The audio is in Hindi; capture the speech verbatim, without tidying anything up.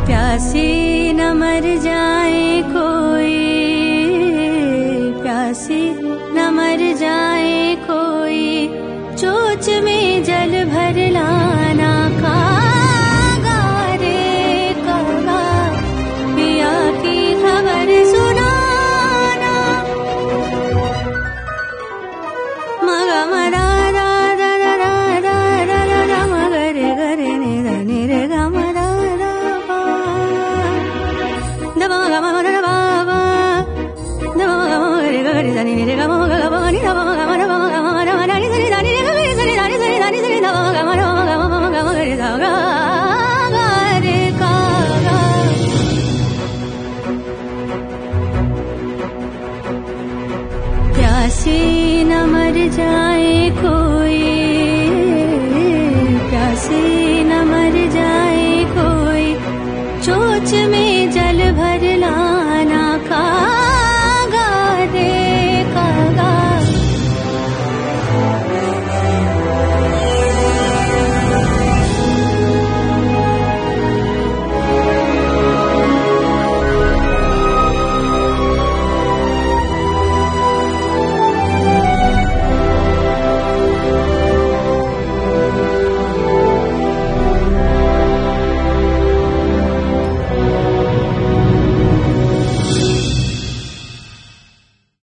प्यासे न मर जाए कोई, प्यासे न मर जाए कोई, चोच में जल भर लाना कागा रे कागा, पिया की खबर सुनाना। मगा मरा रा रा रा रा रा रा रा रा मगरे गरे ने रा ने रे गा मरा रा बा दा मगा मरा रा बा बा दा मगा मगरे गरे दा ने रे गा मगा गा बा नि दा मगा मरा बा मगा मरा मरा नि दा नि रे गा रे दा नि दा नि रे दा नि दा मगा मरा मगा मगा मगरे दा गा गा रे का गा। प्यासे न मर जा